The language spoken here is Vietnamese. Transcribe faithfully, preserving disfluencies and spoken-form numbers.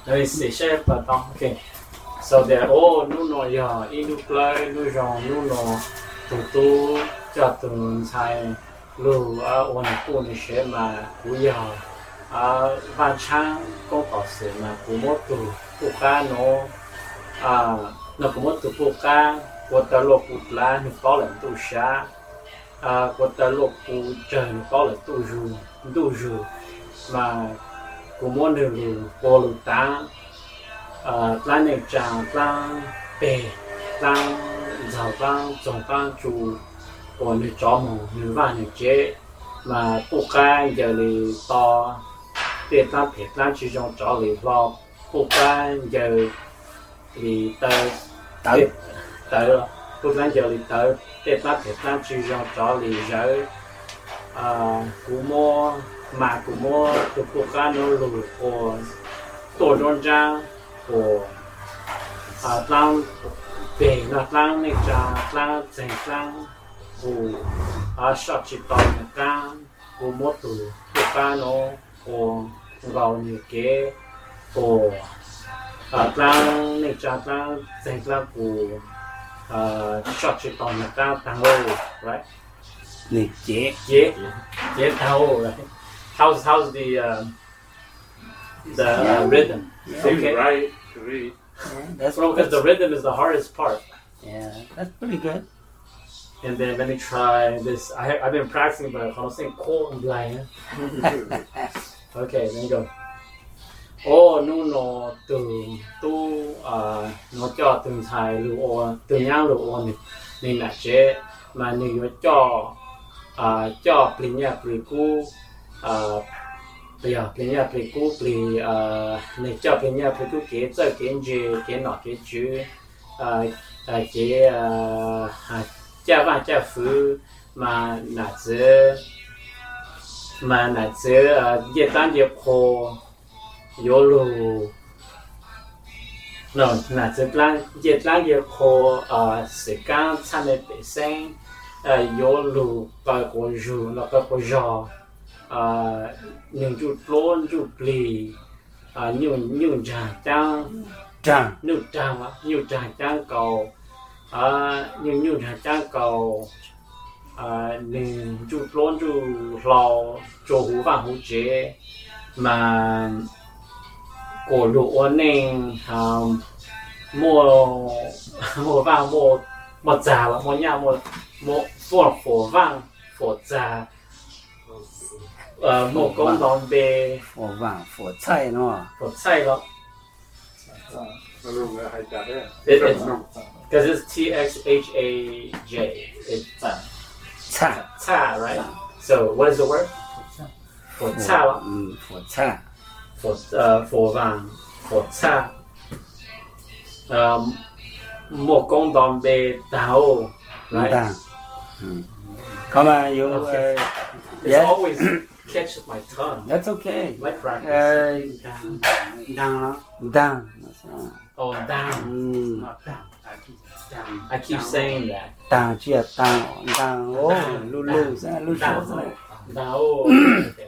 let me see chef but okay so there oh nu no ya inu play nu jong nu no tu tu cho tu sai lu a on ku ni she ma ku ya a va chang ko ko se ma ku mo tu ku ka no a no ku mo tu ku ka ko ta lo ku la ni ko la tu sha a ko ta lo ku che ni ko la tu ju tu ju mà cũng muốn được bồ lụt ta plan này chàng plan bể plan giàu plan trồng plan chủ của người chó mù người vàng người chế mà phụ ca giờ thì to để ta phải plan chỉ trong chó thì vào phụ ca giờ thì tới tới tới rồi phụ ca giờ thì tới để ta phải plan chỉ trong chó thì giờ cũng mua mà cũng mua từ phụ ca nó lụt của tổ trong trang của à lang bể là lang này cha lang thành lang của à shop chỉ tao này lang của mua từ phụ ca nó của vào nhiều cái của à lang này cha lang thành lang của à shop chỉ tao này lang tăng ô right này chế chế chế tăng ô right how's how's the uh, the yeah. uh, rhythm Yeah, okay right to read. yeah, that's well, because the rhythm is the hardest part. yeah that's pretty good. And then let me try this. I have, I've been practicing, but I'm saying cool and blind. Okay, let me go. Oh, no, no, từ tu à nó cho từng thầy lưu ô từng nhau lưu ô này nên là chế mà nếu cho à cho pin nhà pin cũ à bây giờ pin nhà pin cũ pin à nếu cho pin nhà pin cũ kế cho kế gì kế nọ kế chữ à à kế à gia văn gia phụ mà là chế mà là chế à业单业破有路，喏，那这plan业单业破啊，时间差的本身，呃，有路把个路那个个绕，啊，你就乱就离，啊，牛牛长长， Trăng 牛长啊，牛长长高，啊，牛牛长长高，啊，你就乱就绕，做胡饭胡节，mà cổ lụa nên mua mua vàng mua một già là mua nhà mua mua phổ phổ vàng phổ già ờ mua công đòn bê phổ vàng phổ chay nó phổ chay đó Nó luôn là hay chặt đấy. It- it's- because it's T X H A J it's cha cha right so what is the word phổ cha đó ừ, phổ cha phổ ờ phổ vàng phổ cha ờ một công đòn bê tàu right ta ừ. Come on, you Okay. uh, It's yeah, always catches my tongue. that's okay. Like practice. Uh, Down. down nó down Oh, down. ừ. Not down. I keep down. I keep saying that. down chia down down oh Down, lu down, lu ra lu down. ra Down. Okay.